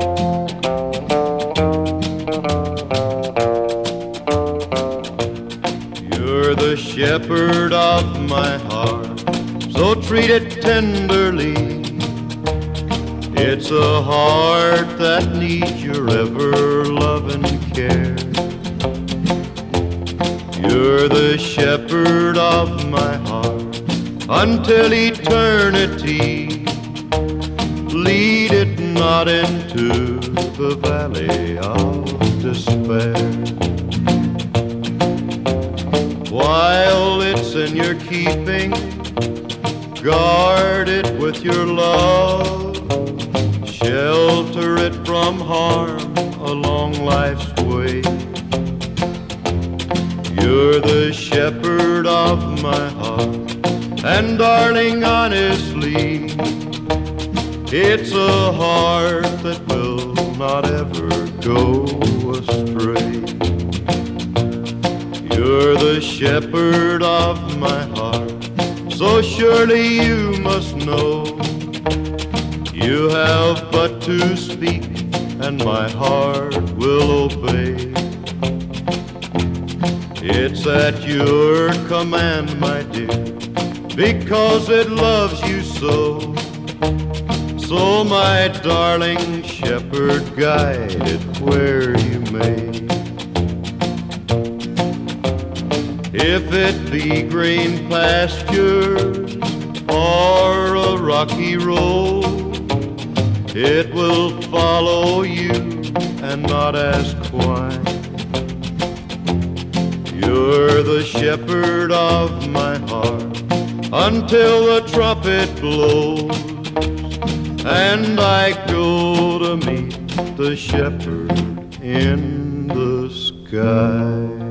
You're the shepherd of my heart, so treat it tenderly. It's a heart that needs your ever-loving care. You're the shepherd of my heart until eternity. Lead it not into the valley of despair. While it's in your keeping, guard it with your love. Shelter it from harm along life's way. You're the shepherd of my heart, and darling, honestly, it's a heart that will not ever go astray. You're the shepherd of my heart, so surely you must know. You have but to speak, and my heart will obey. It's at your command, my dear, because it loves you so. So, my darling shepherd, guide it where you may. If it be green pastures or a rocky road, it will follow you and not ask why. You're the shepherd of my heart until the trumpet blows, and I go to meet the shepherd in the sky.